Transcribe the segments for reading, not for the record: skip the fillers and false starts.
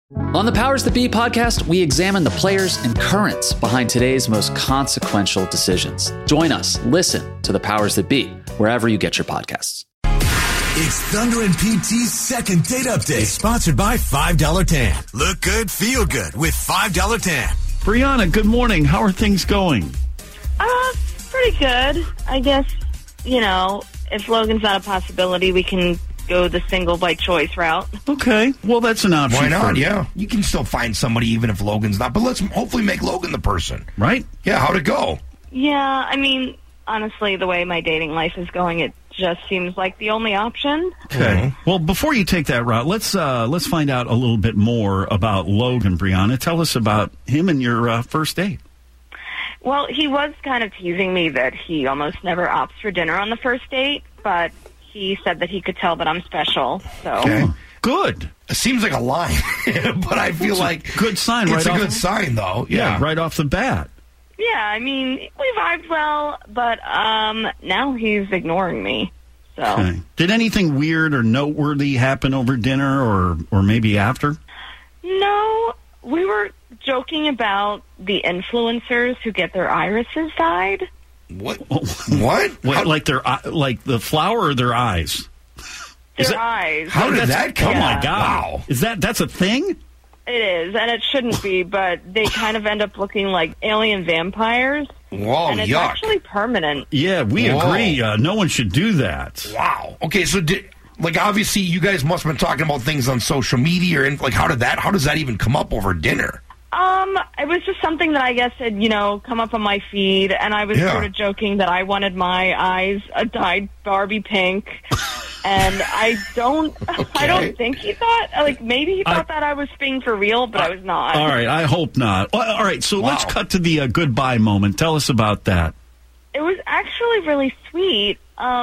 On the Powers That Be podcast, we examine the players and currents behind today's most consequential decisions. Join us. Listen to the Powers That Be wherever you get your podcasts. It's Thunder and PT's second date update, sponsored by $5 Tan. Look good, feel good with $5 Tan. Brianna, good morning. How are things going? Pretty good. I guess, if Logan's not a possibility, we can go the single by choice route. Okay. Well, that's an option. Why not? Yeah. You can still find somebody even if Logan's not. But let's hopefully make Logan the person. Right? Yeah, how'd it go? Yeah, honestly, the way my dating life is going, it just seems like the only option. Okay. Well, before you take that route, let's find out a little bit more about Logan, Brianna. Tell us about him and your first date. Well, he was kind of teasing me that he almost never opts for dinner on the first date, but he said that he could tell that I'm special. So Okay. Good. It seems like a lie, but I feel like good sign. It's right a good sign, though. Yeah, right off the bat. yeah, we vibed well, but now he's ignoring me. So Okay. Did anything weird or noteworthy happen over dinner or maybe after? no, we were joking about the influencers who get their irises dyed. What? What? What, like the flower or their eyes? Their eyes. How did that come? Oh my God! Wow. That's a thing? It is, and it shouldn't be, but they kind of end up looking like alien vampires. Whoa, and it's yuck. actually permanent. Yeah, we Whoa. agree. No one should do that. Wow. Okay, so obviously you guys must have been talking about things on social media or how does that even come up over dinner? It was just something that I guess had, come up on my feed, and I was sort of joking that I wanted my eyes a dyed Barbie pink. And I don't think he thought, maybe he thought that I was being for real, but I was not. All right, I hope not. All right, so let's cut to the goodbye moment. Tell us about that. It was actually really sweet.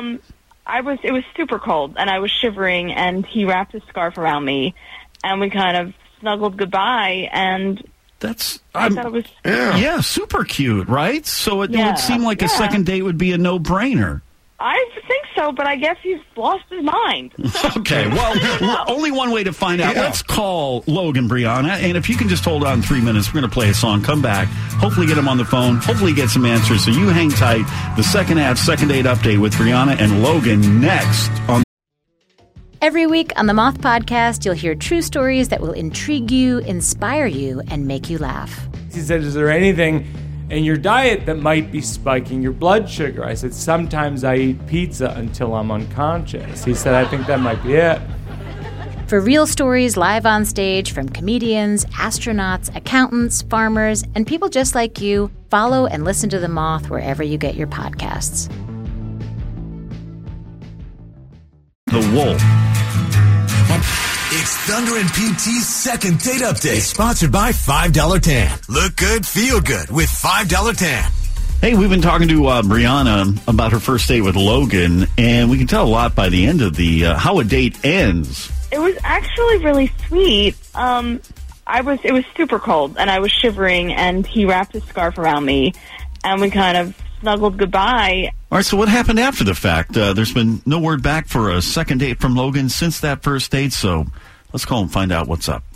It was super cold, and I was shivering, and he wrapped his scarf around me, and we kind of snuggled goodbye, and I thought it was super cute, right? So it would seem like a second date would be a no-brainer. I think so, but I guess he's lost his mind. Okay, well, only one way to find out. Let's call Logan, Brianna, and if you can just hold on 3 minutes, we're going to play a song, come back, hopefully get him on the phone, hopefully get some answers, so you hang tight. The second half, second date update with Brianna and Logan next on Every week on the Moth Podcast, you'll hear true stories that will intrigue you, inspire you, and make you laugh. He said, is there anything in your diet that might be spiking your blood sugar? I said, sometimes I eat pizza until I'm unconscious. He said, I think that might be it. For real stories live on stage from comedians, astronauts, accountants, farmers, and people just like you, follow and listen to The Moth wherever you get your podcasts. The Wolf. It's Thunder and PT's second date update, sponsored by $5 Tan. Look good, feel good with $5 Tan. Hey, we've been talking to Brianna about her first date with Logan, and we can tell a lot by the end of the how a date ends. It was actually really sweet. It was super cold, and I was shivering, and he wrapped his scarf around me, and we kind of snuggled goodbye. All right, so what happened after the fact? There's been no word back for a second date from Logan since that first date, so let's call and find out what's up.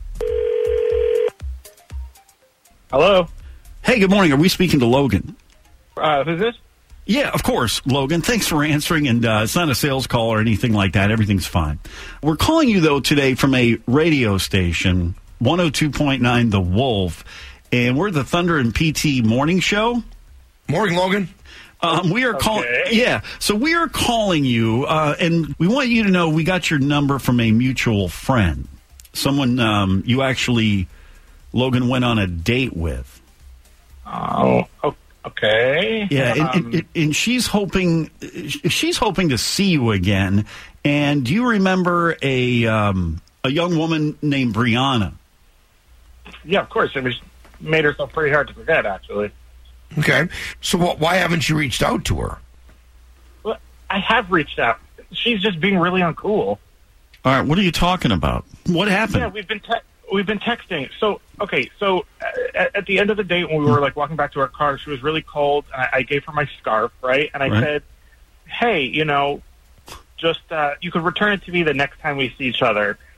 Hello? Hey, good morning. Are we speaking to Logan? Who's this? Yeah, of course, Logan. Thanks for answering, and it's not a sales call or anything like that. Everything's fine. We're calling you, though, today from a radio station, 102.9 The Wolf, and we're the Thunder and PT morning show. Morning, Logan. We are calling. Yeah, so we are calling you, and we want you to know we got your number from a mutual friend, someone you actually, Logan, went on a date with. Oh, okay. Yeah, and she's hoping to see you again. And do you remember a young woman named Brianna? Yeah, of course. Made herself pretty hard to forget, actually. Okay. So why haven't you reached out to her? Well, I have reached out. She's just being really uncool. All right, what are you talking about? What happened? Yeah, we've been texting. So, okay, at the end of the date when we were, walking back to our car, she was really cold, and I gave her my scarf, right? And I said, hey, just you could return it to me the next time we see each other.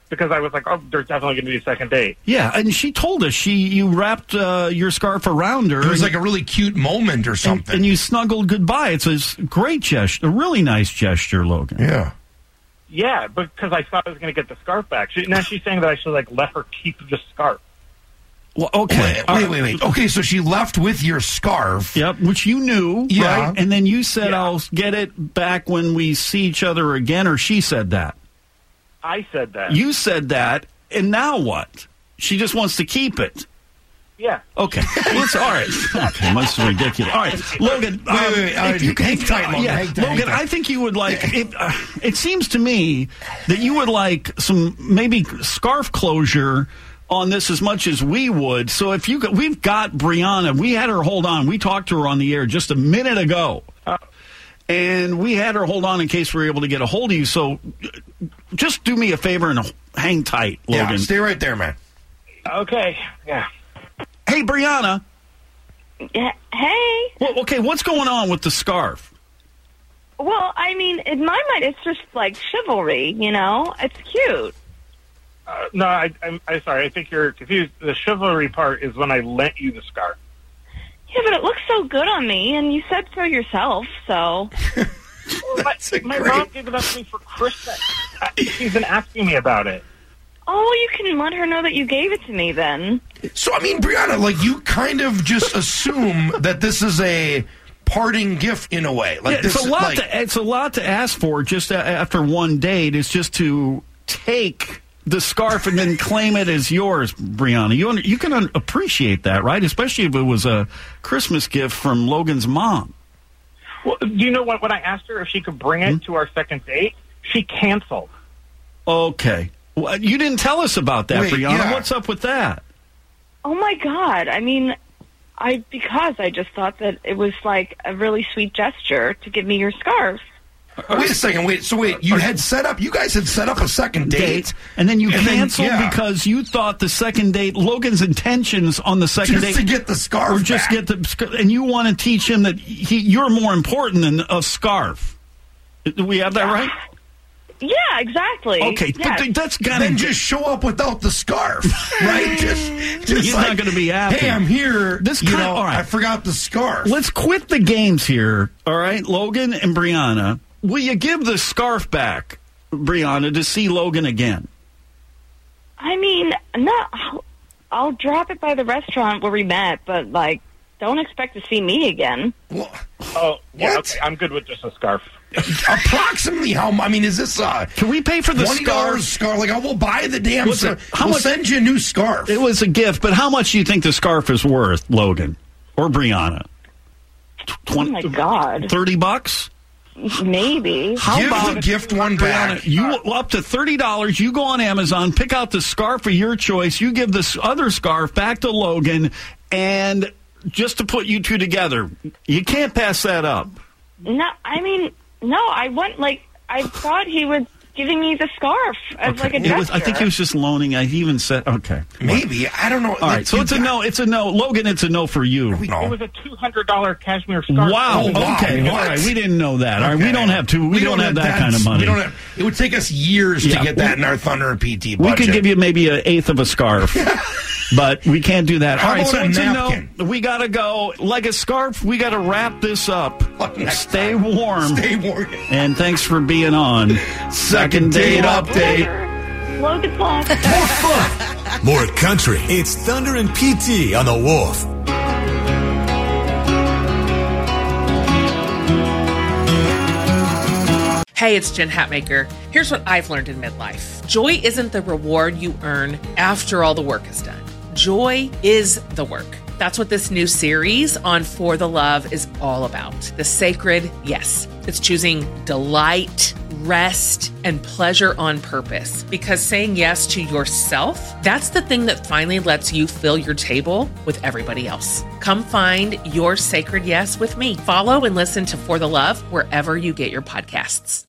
because I was like, oh, there's definitely going to be a second date. Yeah, and she told us you wrapped your scarf around her. It was like a really cute moment or something. And you snuggled goodbye. It's a great gesture, a really nice gesture, Logan. Yeah. Yeah, because I thought I was going to get the scarf back. Now she's saying that I should let her keep the scarf. Well, okay. Wait. Okay, so she left with your scarf. Yep, which you knew, yeah. Right? And then you said, I'll get it back when we see each other again, or she said that? I said that. You said that, and now what? She just wants to keep it. Yeah. Okay. All right. Okay, that's ridiculous. All right, Logan. Wait. If you hang tight, Logan. Hang tight, Logan, I think you would like. It seems to me that you would like some maybe scarf closure on this as much as we would. So if we've got Brianna. We had her hold on. We talked to her on the air just a minute ago. And we had her hold on in case we were able to get a hold of you. So just do me a favor and hang tight, Logan. Yeah, stay right there, man. Okay. Yeah. Hey, Brianna. Yeah, hey. Well, okay, what's going on with the scarf? Well, I mean, in my mind, it's just like chivalry, It's cute. No, I'm sorry. I think you're confused. The chivalry part is when I lent you the scarf. Yeah, but it looks so good on me, and you said so yourself, so... my mom gave it up to me for Christmas. She's been asking me about it. Oh, you can let her know that you gave it to me, then. So, I mean, Brianna, you kind of just assume that this is a parting gift in a way. It's a lot to ask for just after one date. It's just to take the scarf and then claim it as yours, Brianna. You can appreciate that, right? Especially if it was a Christmas gift from Logan's mom. Well, do you know what? When I asked her if she could bring it to our second date, she canceled. Okay. Well, you didn't tell us about that, Brianna. Yeah. What's up with that? Oh, my God. I mean, I just thought that it was like a really sweet gesture to give me your scarf. Wait a second. You guys had set up a second date. And then you canceled because you thought the second date, Logan's intentions on the second date. Just to get the scarf back. And you want to teach him that you're more important than a scarf. Do we have that right? Yeah, exactly. Okay, yes. But that's got to... Then just show up without the scarf, right? just He's not going to be happy. Hey, I'm here. All right. I forgot the scarf. Let's quit the games here, all right? Logan and Brianna. Will you give the scarf back, Brianna, to see Logan again? I mean, no. I'll drop it by the restaurant where we met, but, don't expect to see me again. Well, okay, I'm good with just a scarf. Approximately how? I mean, is this can we pay for the $20 scarf? We'll buy the damn scarf. We'll send you a new scarf. It was a gift, but how much do you think the scarf is worth, Logan or Brianna? Oh my God, $30? Maybe. Give the gift one back. Brianna, up to $30. You go on Amazon, pick out the scarf of your choice. You give this other scarf back to Logan, and just to put you two together, you can't pass that up. No, I mean, no. I thought he was giving me the scarf as a gesture. I think he was just loaning. I even said, okay. Maybe. I don't know. All right, so it's a no. It's a no. Logan, it's a no for you. It was a $200 cashmere scarf. Wow. Okay. All right. We didn't know that. All right. We don't have to. We don't have that kind of money. It would take us years to get that in our Thunder and PT budget. We could give you maybe an eighth of a scarf. But we can't do that. How all right, about so a napkin? We got to go. Like a scarf, we got to wrap this up. Stay warm. Stay warm. And thanks for being on Second Date Update. Logan's Lost. More fun. More country. It's Thunder and PT on the Wolf. Hey, it's Jen Hatmaker. Here's what I've learned in midlife. Joy isn't the reward you earn after all the work is done. Joy is the work. That's what this new series on For the Love is all about. The sacred yes. It's choosing delight, rest, and pleasure on purpose. Because saying yes to yourself, that's the thing that finally lets you fill your table with everybody else. Come find your sacred yes with me. Follow and listen to For the Love wherever you get your podcasts.